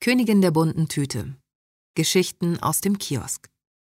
Königin der bunten Tüte. Geschichten aus dem Kiosk.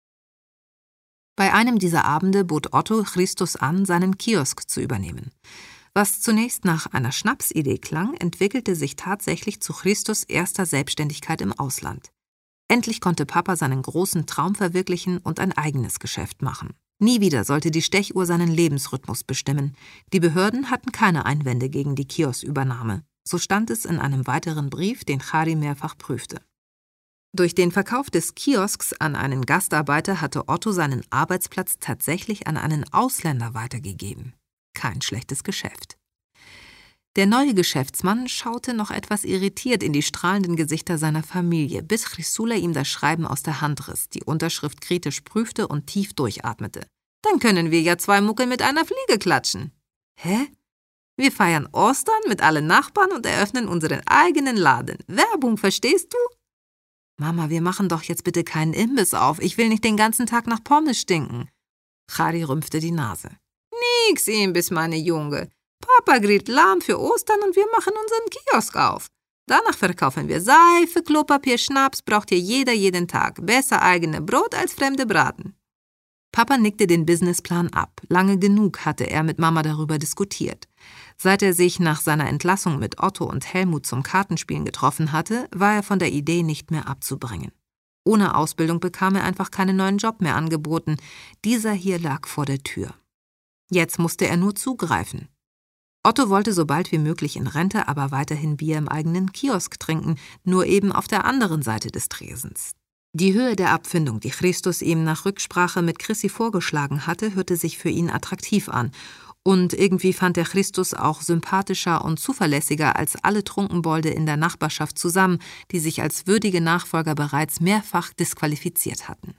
Bei einem dieser Abende bot Otto Christus an, seinen Kiosk zu übernehmen. Was zunächst nach einer Schnapsidee klang, entwickelte sich tatsächlich zu Christus' erster Selbstständigkeit im Ausland. Endlich konnte Papa seinen großen Traum verwirklichen und ein eigenes Geschäft machen. Nie wieder sollte die Stechuhr seinen Lebensrhythmus bestimmen. Die Behörden hatten keine Einwände gegen die Kioskübernahme. So stand es in einem weiteren Brief, den Chari mehrfach prüfte. Durch den Verkauf des Kiosks an einen Gastarbeiter hatte Otto seinen Arbeitsplatz tatsächlich an einen Ausländer weitergegeben. Kein schlechtes Geschäft. Der neue Geschäftsmann schaute noch etwas irritiert in die strahlenden Gesichter seiner Familie, bis Chrysula ihm das Schreiben aus der Hand riss, die Unterschrift kritisch prüfte und tief durchatmete. »Dann können wir ja 2 Muckel mit einer Fliege klatschen.« »Hä? Wir feiern Ostern mit allen Nachbarn und eröffnen unseren eigenen Laden. Werbung, verstehst du?« »Mama, wir machen doch jetzt bitte keinen Imbiss auf. Ich will nicht den ganzen Tag nach Pommes stinken.« Chari rümpfte die Nase. »Nix Imbiss, meine Junge. Papa grillt Lamm für Ostern und wir machen unseren Kiosk auf. Danach verkaufen wir Seife, Klopapier, Schnaps, braucht hier jeder jeden Tag. Besser eigene Brot als fremde Braten.« Papa nickte den Businessplan ab. Lange genug hatte er mit Mama darüber diskutiert. Seit er sich nach seiner Entlassung mit Otto und Helmut zum Kartenspielen getroffen hatte, war er von der Idee nicht mehr abzubringen. Ohne Ausbildung bekam er einfach keinen neuen Job mehr angeboten. Dieser hier lag vor der Tür. Jetzt musste er nur zugreifen. Otto wollte so bald wie möglich in Rente, aber weiterhin Bier im eigenen Kiosk trinken, nur eben auf der anderen Seite des Tresens. Die Höhe der Abfindung, die Christus ihm nach Rücksprache mit Chrissy vorgeschlagen hatte, hörte sich für ihn attraktiv an. Und irgendwie fand er Christus auch sympathischer und zuverlässiger als alle Trunkenbolde in der Nachbarschaft zusammen, die sich als würdige Nachfolger bereits mehrfach disqualifiziert hatten.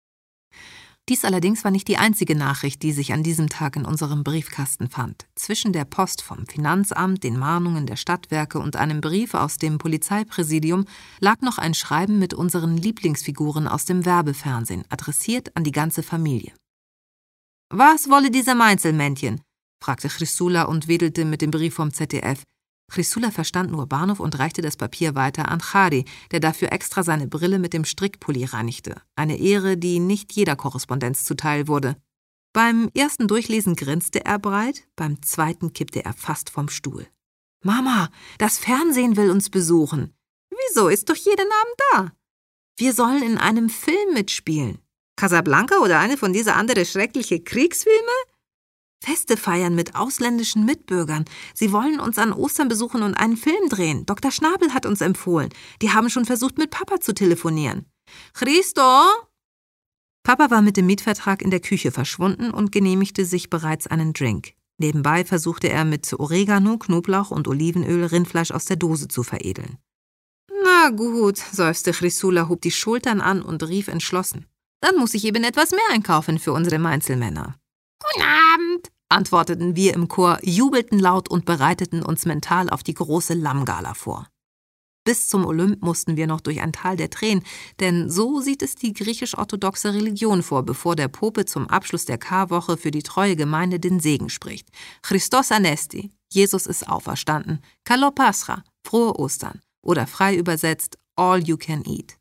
Dies allerdings war nicht die einzige Nachricht, die sich an diesem Tag in unserem Briefkasten fand. Zwischen der Post vom Finanzamt, den Mahnungen der Stadtwerke und einem Brief aus dem Polizeipräsidium lag noch ein Schreiben mit unseren Lieblingsfiguren aus dem Werbefernsehen, adressiert an die ganze Familie. »Was wolle diese Mainzelmännchen?« fragte Chrysula und wedelte mit dem Brief vom ZDF. Chrysula verstand nur Bahnhof und reichte das Papier weiter an Chari, der dafür extra seine Brille mit dem Strickpulli reinigte. Eine Ehre, die nicht jeder Korrespondenz zuteil wurde. Beim ersten Durchlesen grinste er breit, beim zweiten kippte er fast vom Stuhl. »Mama, das Fernsehen will uns besuchen.« »Wieso, ist doch jeden Abend da?« »Wir sollen in einem Film mitspielen.« »Casablanca oder eine von dieser anderen schrecklichen Kriegsfilme?« »Feste feiern mit ausländischen Mitbürgern. Sie wollen uns an Ostern besuchen und einen Film drehen. Dr. Schnabel hat uns empfohlen. Die haben schon versucht, mit Papa zu telefonieren.« »Christo?« Papa war mit dem Mietvertrag in der Küche verschwunden und genehmigte sich bereits einen Drink. Nebenbei versuchte er mit Oregano, Knoblauch und Olivenöl Rindfleisch aus der Dose zu veredeln. »Na gut«, seufzte Chrysula, hob die Schultern an und rief entschlossen. »Dann muss ich eben etwas mehr einkaufen für unsere Mainzelmänner.« »Guten Abend«, antworteten wir im Chor, jubelten laut und bereiteten uns mental auf die große Lammgala vor. Bis zum Olymp mussten wir noch durch ein Tal der Tränen, denn so sieht es die griechisch-orthodoxe Religion vor, bevor der Pope zum Abschluss der Karwoche für die treue Gemeinde den Segen spricht. Christos Anesti, Jesus ist auferstanden, Kalo Pascha, frohe Ostern oder frei übersetzt, all you can eat.